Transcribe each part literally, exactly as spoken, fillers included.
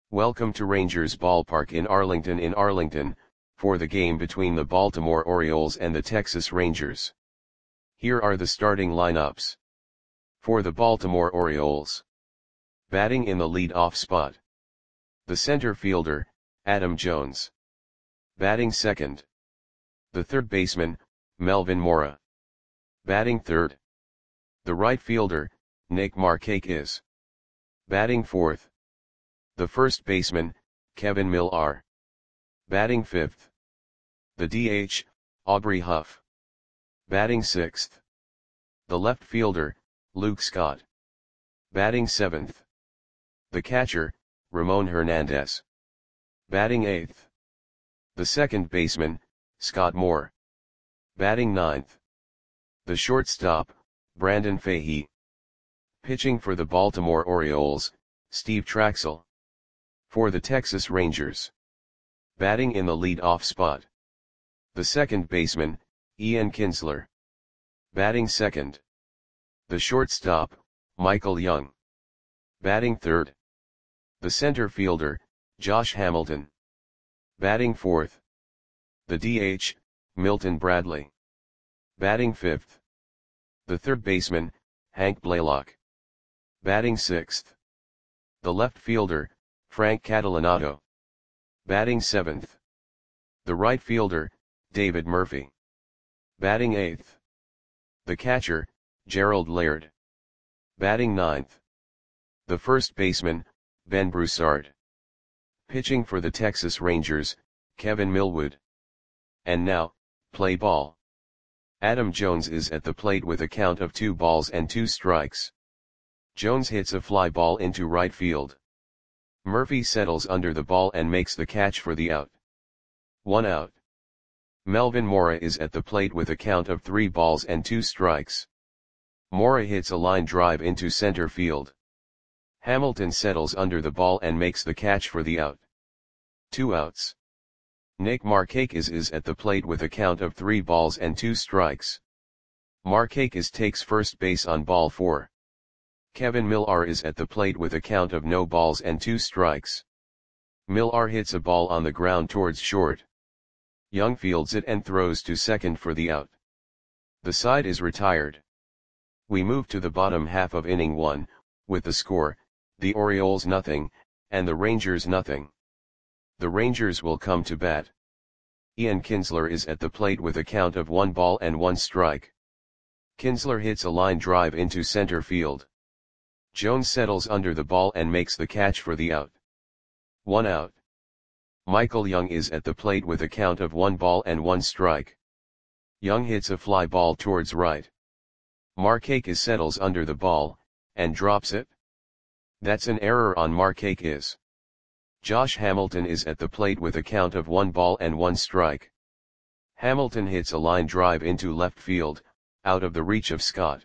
Welcome to Rangers Ballpark in Arlington in Arlington, for the game between the Baltimore Orioles and the Texas Rangers. Here are the starting lineups. For the Baltimore Orioles. Batting in the lead-off spot. The center fielder, Adam Jones. Batting second. The third baseman, Melvin Mora. Batting third. The right fielder, Nick Markakis. Batting fourth. The first baseman, Kevin Millar. Batting fifth. The D H, Aubrey Huff. Batting sixth. The left fielder, Luke Scott. Batting seventh. The catcher, Ramon Hernandez. Batting eighth. The second baseman, Scott Moore. Batting ninth. The shortstop, Brandon Fahey. Pitching for the Baltimore Orioles, Steve Traxel. For the Texas Rangers. Batting in the lead-off spot. The second baseman, Ian Kinsler. Batting second. The shortstop, Michael Young. Batting third. The center fielder, Josh Hamilton. Batting fourth. The D H, Milton Bradley. Batting fifth. The third baseman, Hank Blaylock. Batting sixth. The left fielder, Frank Catalanato. Batting seventh. The right fielder, David Murphy. Batting eighth. The catcher, Gerald Laird. Batting ninth. The first baseman, Ben Broussard. Pitching for the Texas Rangers, Kevin Millwood. And now, play ball. Adam Jones is at the plate with a count of two balls and two strikes. Jones hits a fly ball into right field. Murphy settles under the ball and makes the catch for the out. One out. Melvin Mora is at the plate with a count of three balls and two strikes. Mora hits a line drive into center field. Hamilton settles under the ball and makes the catch for the out. Two outs. Nick Markakis is at the plate with a count of three balls and two strikes. Markakis takes first base on ball four. Kevin Millar is at the plate with a count of no balls and two strikes. Millar hits a ball on the ground towards short. Young fields it and throws to second for the out. The side is retired. We move to the bottom half of inning one, with the score, the Orioles nothing, and the Rangers nothing. The Rangers will come to bat. Ian Kinsler is at the plate with a count of one ball and one strike. Kinsler hits a line drive into center field. Jones settles under the ball and makes the catch for the out. One out. Michael Young is at the plate with a count of one ball and one strike. Young hits a fly ball towards right. Markakis settles under the ball, and drops it. That's an error on Markakis. Josh Hamilton is at the plate with a count of one ball and one strike. Hamilton hits a line drive into left field, out of the reach of Scott.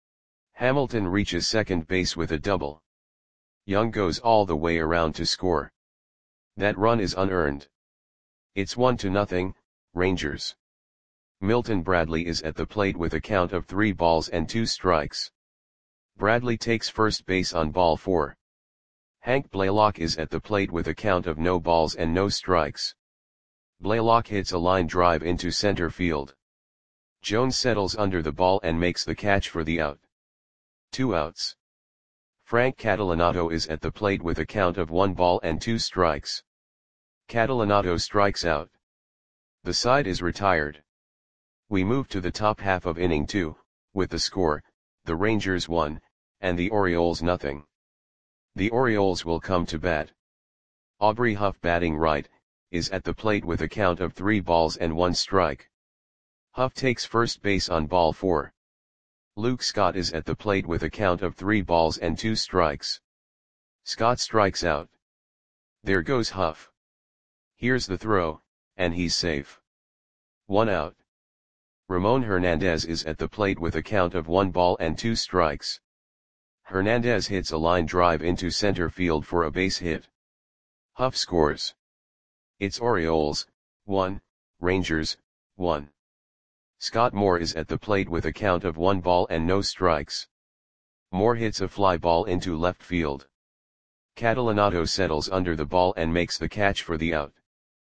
Hamilton reaches second base with a double. Young goes all the way around to score. That run is unearned. It's one to nothing, Rangers. Milton Bradley is at the plate with a count of three balls and two strikes. Bradley takes first base on ball four. Hank Blaylock is at the plate with a count of no balls and no strikes. Blaylock hits a line drive into center field. Jones settles under the ball and makes the catch for the out. Two outs. Frank Catalanato is at the plate with a count of one ball and two strikes. Catalanato strikes out. The side is retired. We move to the top half of inning two, with the score, the Rangers one, and the Orioles nothing. The Orioles will come to bat. Aubrey Huff, batting right, is at the plate with a count of three balls and one strike. Huff takes first base on ball four. Luke Scott is at the plate with a count of three balls and two strikes. Scott strikes out. There goes Huff. Here's the throw, and he's safe. One out. Ramon Hernandez is at the plate with a count of one ball and two strikes. Hernandez hits a line drive into center field for a base hit. Huff scores. It's Orioles, one, Rangers, one. Scott Moore is at the plate with a count of one ball and no strikes. Moore hits a fly ball into left field. Catalanato settles under the ball and makes the catch for the out.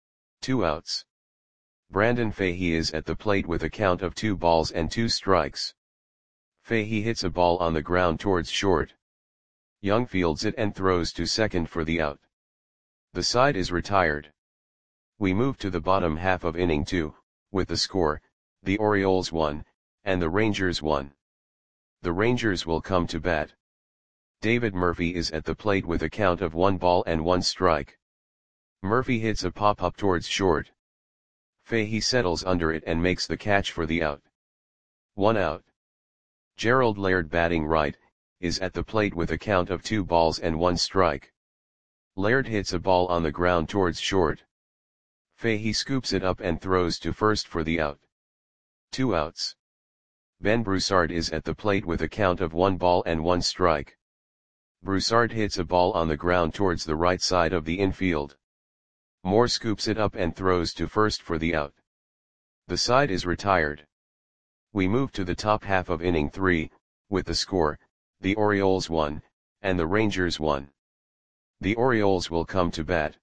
Two outs. Brandon Fahey is at the plate with a count of two balls and two strikes. Fahey hits a ball on the ground towards short. Young fields it and throws to second for the out. The side is retired. We move to the bottom half of inning two, with the score, the Orioles won, and the Rangers won. The Rangers will come to bat. David Murphy is at the plate with a count of one ball and one strike. Murphy hits a pop-up towards short. Fahey settles under it and makes the catch for the out. One out. Gerald Laird, batting right, is at the plate with a count of two balls and one strike. Laird hits a ball on the ground towards short. Fahey scoops it up and throws to first for the out. Two outs. Ben Broussard is at the plate with a count of one ball and one strike. Broussard hits a ball on the ground towards the right side of the infield. Moore scoops it up and throws to first for the out. The side is retired. We move to the top half of inning three, with the score, the Orioles won, and the Rangers won. The Orioles will come to bat.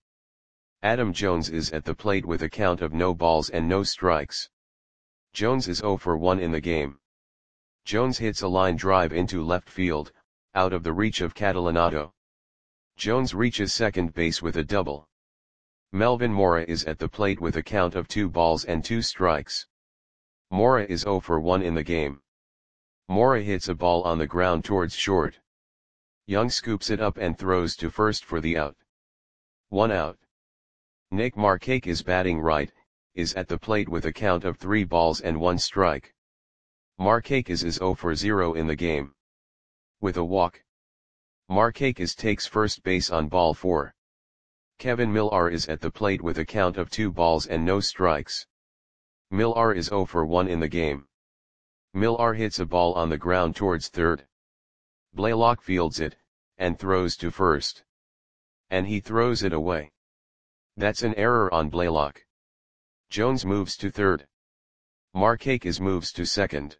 Adam Jones is at the plate with a count of no balls and no strikes. Jones is oh for one in the game. Jones hits a line drive into left field, out of the reach of Catalanato. Jones reaches second base with a double. Melvin Mora is at the plate with a count of two balls and two strikes. Mora is oh for one in the game. Mora hits a ball on the ground towards short. Young scoops it up and throws to first for the out. One out. Nick Markakis is batting right, is at the plate with a count of three balls and one strike. Markakis is oh for zero in the game. With a walk. Markakis takes first base on ball four. Kevin Millar is at the plate with a count of two balls and no strikes. Millar is oh for one in the game. Millar hits a ball on the ground towards third. Blaylock fields it, and throws to first. And he throws it away. That's an error on Blaylock. Jones moves to third. Markakis moves to second.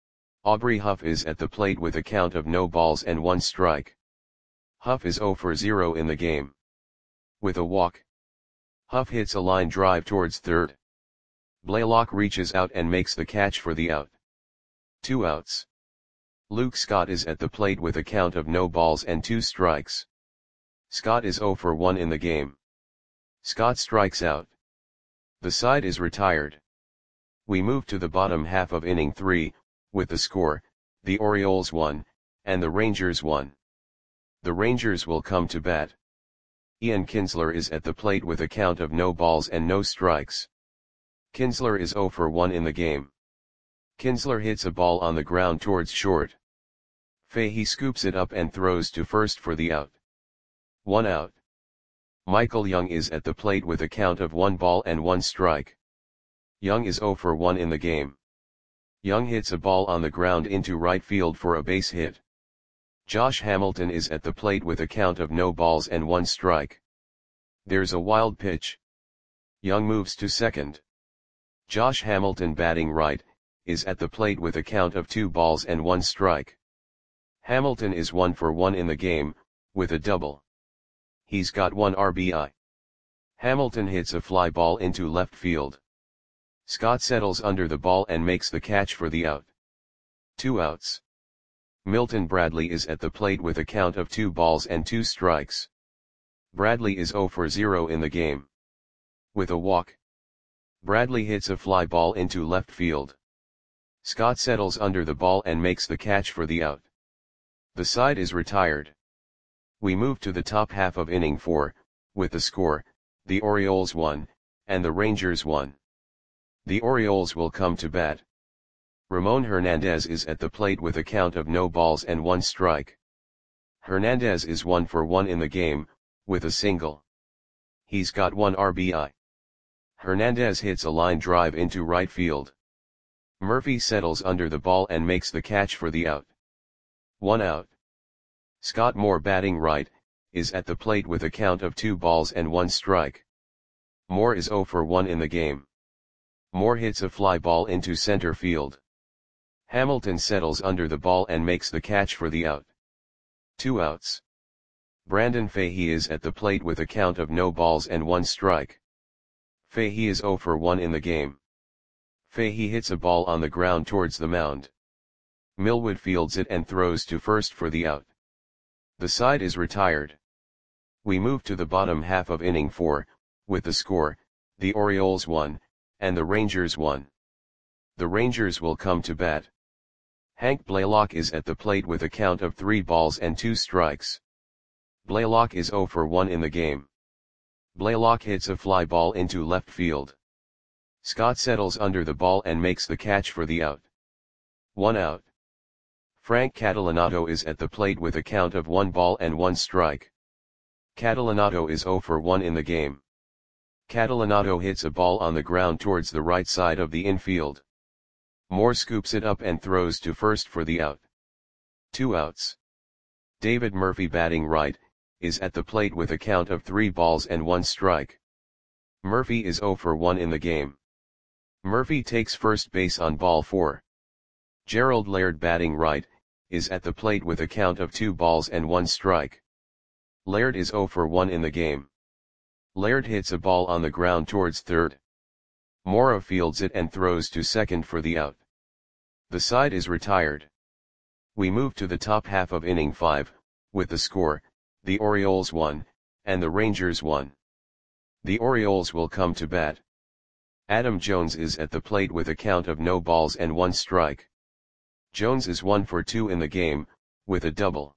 Aubrey Huff is at the plate with a count of no balls and one strike. Huff is oh for zero in the game. With a walk. Huff hits a line drive towards third. Blaylock reaches out and makes the catch for the out. Two outs. Luke Scott is at the plate with a count of no balls and two strikes. Scott is oh for one in the game. Scott strikes out. The side is retired. We move to the bottom half of inning three, with the score, the Orioles won, and the Rangers won. The Rangers will come to bat. Ian Kinsler is at the plate with a count of no balls and no strikes. Kinsler is oh for one in the game. Kinsler hits a ball on the ground towards short. Fahey scoops it up and throws to first for the out. One out. Michael Young is at the plate with a count of one ball and one strike. Young is oh for one in the game. Young hits a ball on the ground into right field for a base hit. Josh Hamilton is at the plate with a count of no balls and one strike. There's a wild pitch. Young moves to second. Josh Hamilton, batting right, is at the plate with a count of two balls and one strike. Hamilton is one for one in the game, with a double. He's got one R B I. Hamilton hits a fly ball into left field. Scott settles under the ball and makes the catch for the out. Two outs. Milton Bradley is at the plate with a count of two balls and two strikes. Bradley is oh for zero in the game. With a walk. Bradley hits a fly ball into left field. Scott settles under the ball and makes the catch for the out. The side is retired. We move to the top half of inning four, with the score, the Orioles won, and the Rangers won. The Orioles will come to bat. Ramon Hernandez is at the plate with a count of no balls and one strike. Hernandez is one for one in the game, with a single. He's got one R B I. Hernandez hits a line drive into right field. Murphy settles under the ball and makes the catch for the out. One out. Scott Moore, batting right, is at the plate with a count of two balls and one strike. Moore is oh for one in the game. Moore hits a fly ball into center field. Hamilton settles under the ball and makes the catch for the out. Two outs. Brandon Fahey is at the plate with a count of no balls and one strike. Fahey is zero for one in the game. Fahey hits a ball on the ground towards the mound. Millwood fields it and throws to first for the out. The side is retired. We move to the bottom half of inning four, with the score, the Orioles won, and the Rangers won. The Rangers will come to bat. Hank Blaylock is at the plate with a count of three balls and two strikes. Blaylock is zero for one in the game. Blaylock hits a fly ball into left field. Scott settles under the ball and makes the catch for the out. One out. Frank Catalanato is at the plate with a count of one ball and one strike. Catalanato is zero for one in the game. Catalanato hits a ball on the ground towards the right side of the infield. Moore scoops it up and throws to first for the out. Two outs. David Murphy, batting right, is at the plate with a count of three balls and one strike. Murphy is zero for one in the game. Murphy takes first base on ball four. Gerald Laird, batting right, is at the plate with a count of two balls and one strike. Laird is zero for one in the game. Laird hits a ball on the ground towards third. Mora fields it and throws to second for the out. The side is retired. We move to the top half of inning five, with the score, the Orioles won, and the Rangers won. The Orioles will come to bat. Adam Jones is at the plate with a count of no balls and one strike. Jones is one for two in the game, with a double.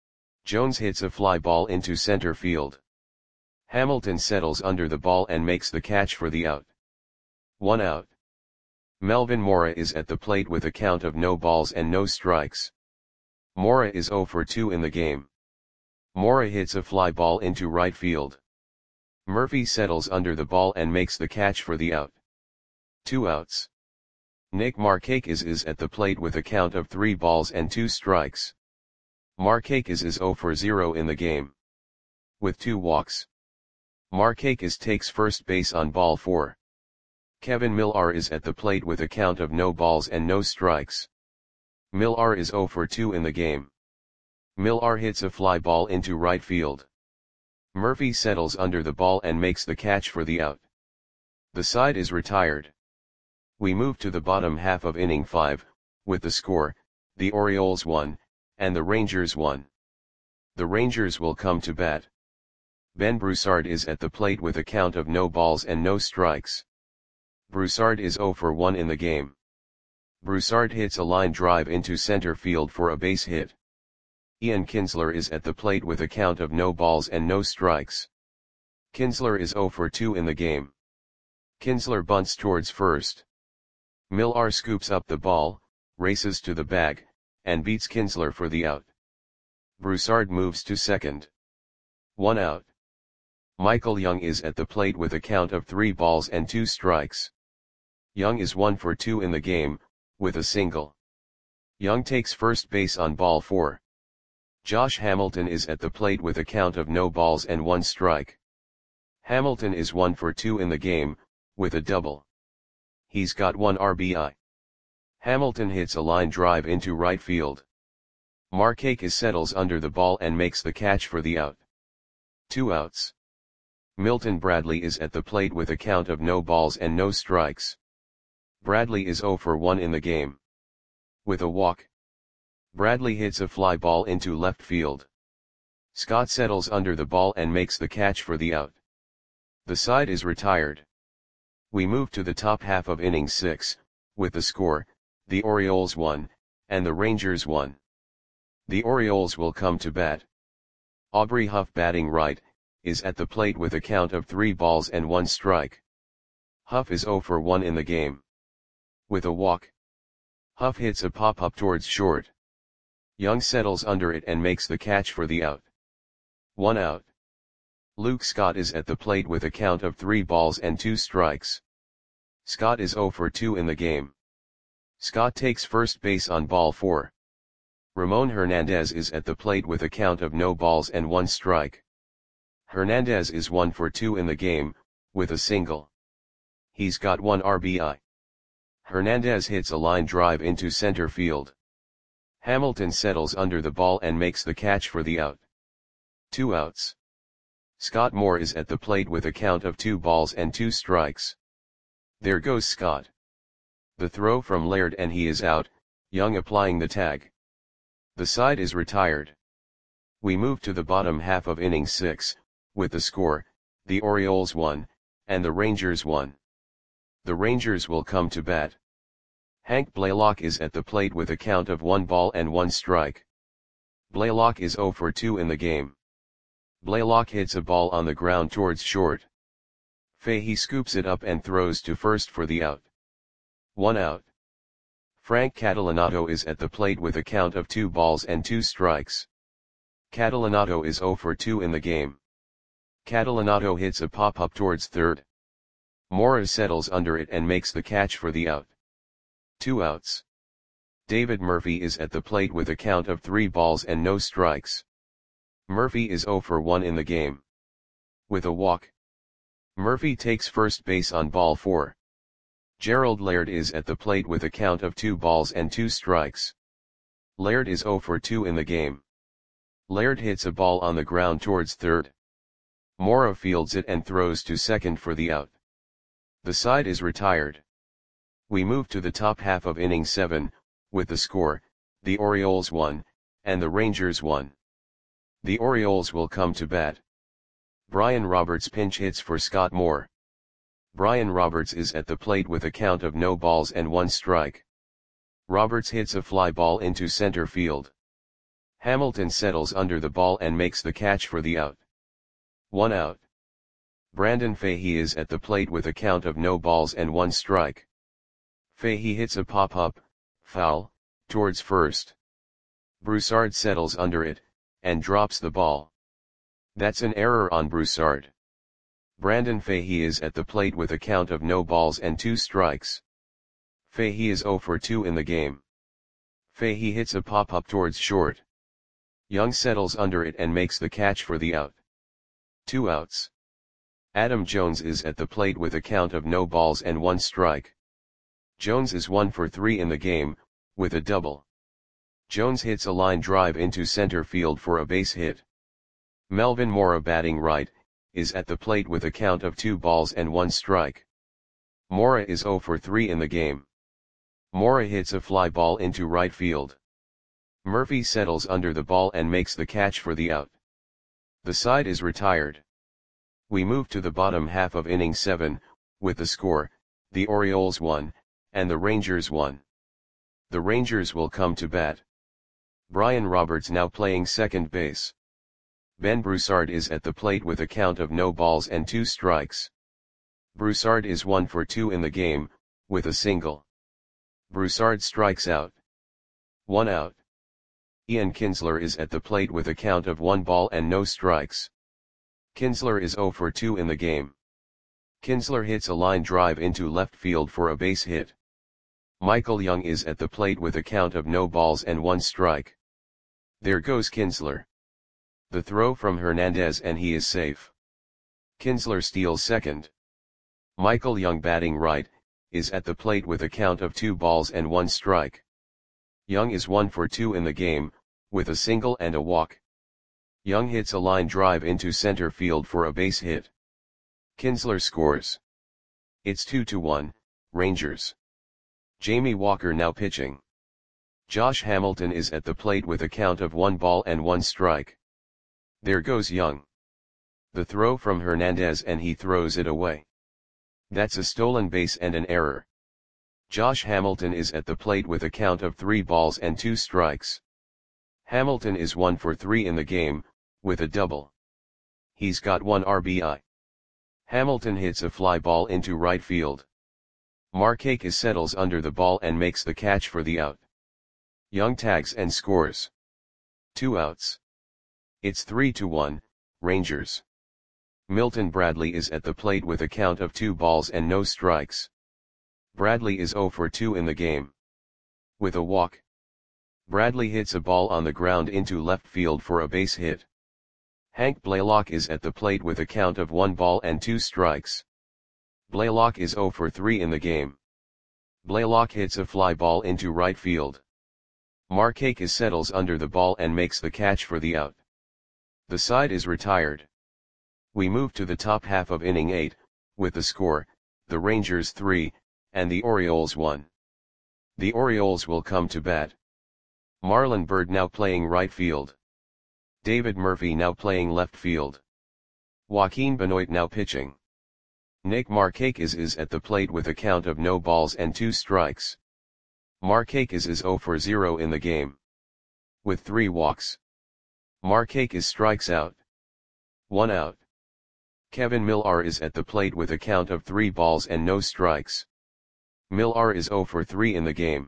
Jones hits a fly ball into center field. Hamilton settles under the ball and makes the catch for the out. One out. Melvin Mora is at the plate with a count of no balls and no strikes. Mora is zero for two in the game. Mora hits a fly ball into right field. Murphy settles under the ball and makes the catch for the out. Two outs. Nick Markakis is at the plate with a count of three balls and two strikes. Markakis is zero for zero in the game. With two walks. Markakis takes first base on ball four. Kevin Millar is at the plate with a count of no balls and no strikes. Millar is zero for two in the game. Millar hits a fly ball into right field. Murphy settles under the ball and makes the catch for the out. The side is retired. We move to the bottom half of inning five, with the score, the Orioles won, and the Rangers won. The Rangers will come to bat. Ben Broussard is at the plate with a count of no balls and no strikes. Broussard is zero for one in the game. Broussard hits a line drive into center field for a base hit. Ian Kinsler is at the plate with a count of no balls and no strikes. Kinsler is zero for two in the game. Kinsler bunts towards first. Millar scoops up the ball, races to the bag, and beats Kinsler for the out. Broussard moves to second. One out. Michael Young is at the plate with a count of three balls and two strikes. Young is one for two in the game, with a single. Young takes first base on ball four. Josh Hamilton is at the plate with a count of no balls and one strike. Hamilton is one for two in the game, with a double. He's got one R B I. Hamilton hits a line drive into right field. Markakis settles under the ball and makes the catch for the out. Two outs. Milton Bradley is at the plate with a count of no balls and no strikes. Bradley is zero for one in the game. With a walk. Bradley hits a fly ball into left field. Scott settles under the ball and makes the catch for the out. The side is retired. We move to the top half of inning six, with the score, the Orioles won, and the Rangers won. The Orioles will come to bat. Aubrey Huff, batting right, is at the plate with a count of three balls and one strike. Huff is zero for one in the game. With a walk. Huff hits a pop-up towards short. Young settles under it and makes the catch for the out. One out. Luke Scott is at the plate with a count of three balls and two strikes. Scott is zero for two in the game. Scott takes first base on ball four. Ramon Hernandez is at the plate with a count of no balls and one strike. Hernandez is one for two in the game, with a single. He's got one R B I. Hernandez hits a line drive into center field. Hamilton settles under the ball and makes the catch for the out. Two outs. Scott Moore is at the plate with a count of two balls and two strikes. There goes Scott. The throw from Laird and he is out, Young applying the tag. The side is retired. We move to the bottom half of inning six, with the score, the Orioles one, and the Rangers one. The Rangers will come to bat. Hank Blaylock is at the plate with a count of one ball and one strike. Blaylock is oh for two in the game. Blaylock hits a ball on the ground towards short. Fahey scoops it up and throws to first for the out. One out. Frank Catalanato is at the plate with a count of two balls and two strikes. Catalanato is oh for two in the game. Catalanato hits a pop-up towards third. Mora settles under it and makes the catch for the out. Two outs. David Murphy is at the plate with a count of three balls and no strikes. Murphy is oh for one in the game. With a walk. Murphy takes first base on ball four. Gerald Laird is at the plate with a count of two balls and two strikes. Laird is oh for two in the game. Laird hits a ball on the ground towards third. Mora fields it and throws to second for the out. The side is retired. We move to the top half of inning seven, with the score, the Orioles one, and the Rangers one. The Orioles will come to bat. Brian Roberts pinch hits for Scott Moore. Brian Roberts is at the plate with a count of no balls and one strike. Roberts hits a fly ball into center field. Hamilton settles under the ball and makes the catch for the out. One out. Brandon Fahey is at the plate with a count of no balls and one strike. Fahey hits a pop-up, foul, towards first. Broussard settles under it, and drops the ball. That's an error on Broussard. Brandon Fahey is at the plate with a count of no balls and two strikes. Fahey is oh for two in the game. Fahey hits a pop-up towards short. Young settles under it and makes the catch for the out. Two outs. Adam Jones is at the plate with a count of no balls and one strike. Jones is one for three in the game, with a double. Jones hits a line drive into center field for a base hit. Melvin Mora, batting right, is at the plate with a count of two balls and one strike. Mora is oh for three in the game. Mora hits a fly ball into right field. Murphy settles under the ball and makes the catch for the out. The side is retired. We move to the bottom half of inning seven, with the score, the Orioles one, and the Rangers one. The Rangers will come to bat. Brian Roberts now playing second base. Ben Broussard is at the plate with a count of no balls and two strikes. Broussard is one for two in the game, with a single. Broussard strikes out. One out. Ian Kinsler is at the plate with a count of one ball and no strikes. Kinsler is oh for two in the game. Kinsler hits a line drive into left field for a base hit. Michael Young is at the plate with a count of no balls and one strike. There goes Kinsler. The throw from Hernandez and he is safe. Kinsler steals second. Michael Young, batting right, is at the plate with a count of two balls and one strike. Young is one for two in the game, with a single and a walk. Young hits a line drive into center field for a base hit. Kinsler scores. It's two to one, Rangers. Jamie Walker now pitching. Josh Hamilton is at the plate with a count of one ball and one strike. There goes Young. The throw from Hernandez and he throws it away. That's a stolen base and an error. Josh Hamilton is at the plate with a count of three balls and two strikes. Hamilton is one for three in the game, with a double. He's got one R B I. Hamilton hits a fly ball into right field. Markakis settles under the ball and makes the catch for the out. Young tags and scores. Two outs. It's three to one, Rangers. Milton Bradley is at the plate with a count of two balls and no strikes. Bradley is oh for two in the game. With a walk. Bradley hits a ball on the ground into left field for a base hit. Hank Blaylock is at the plate with a count of one ball and two strikes. Blaylock is oh for three in the game. Blaylock hits a fly ball into right field. Markakis settles under the ball and makes the catch for the out. The side is retired. We move to the top half of inning eight, with the score, the Rangers three, and the Orioles one. The Orioles will come to bat. Marlon Byrd now playing right field. David Murphy now playing left field. Joaquin Benoit now pitching. Nick Markakis is at the plate with a count of no balls and two strikes. Markakis is zero for zero in the game, with three walks. Markakis strikes out. One out. Kevin Millar is at the plate with a count of three balls and no strikes. Millar is zero for three in the game.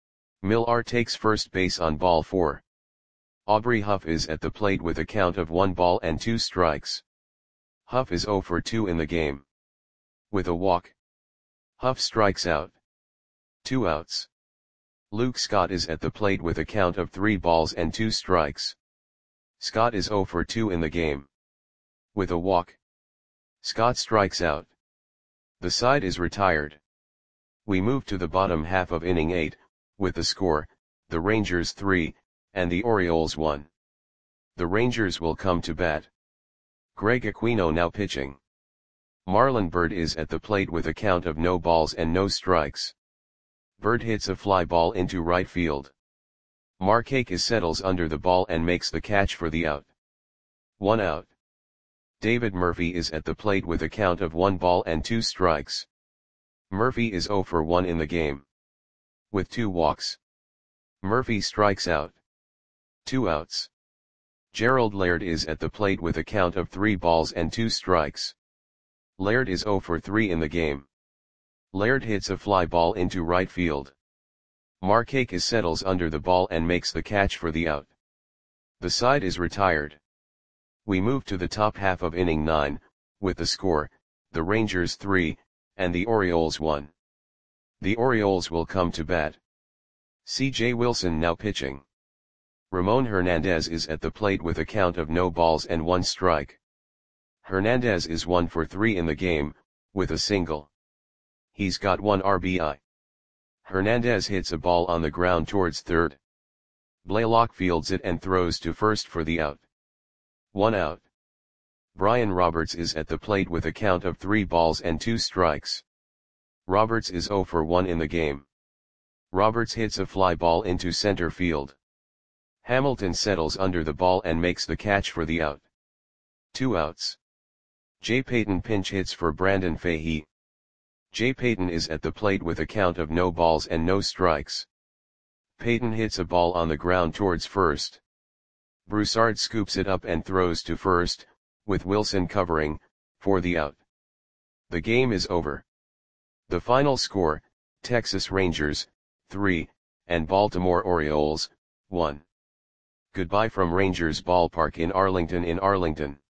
Millar takes first base on ball four. Aubrey Huff is at the plate with a count of one ball and two strikes. Huff is zero for two in the game, with a walk. Huff strikes out. Two outs. Luke Scott is at the plate with a count of three balls and two strikes. Scott is zero for two in the game, with a walk. Scott strikes out. The side is retired. We move to the bottom half of inning eight, with the score, the Rangers three, and the Orioles one. The Rangers will come to bat. Greg Aquino now pitching. Marlon Byrd is at the plate with a count of no balls and no strikes. Byrd hits a fly ball into right field. Markakis settles under the ball and makes the catch for the out. One out. David Murphy is at the plate with a count of one ball and two strikes. Murphy is zero for one in the game, with two walks. Murphy strikes out. Two outs. Gerald Laird is at the plate with a count of three balls and two strikes. Laird is zero for three in the game. Laird hits a fly ball into right field. Markakis settles under the ball and makes the catch for the out. The side is retired. We move to the top half of inning nine, with the score, the Rangers three, and the Orioles one. The Orioles will come to bat. C J Wilson now pitching. Ramon Hernandez is at the plate with a count of no balls and one strike. Hernandez is one for three in the game, with a single. He's got one R B I. Hernandez hits a ball on the ground towards third. Blaylock fields it and throws to first for the out. One out. Brian Roberts is at the plate with a count of three balls and two strikes. Roberts is zero for one in the game. Roberts hits a fly ball into center field. Hamilton settles under the ball and makes the catch for the out. Two outs. Jay Payton pinch hits for Brandon Fahey. Jay Payton is at the plate with a count of no balls and no strikes. Payton hits a ball on the ground towards first. Broussard scoops it up and throws to first, with Wilson covering, for the out. The game is over. The final score, Texas Rangers, three, and Baltimore Orioles, one. Goodbye from Rangers Ballpark in Arlington in Arlington.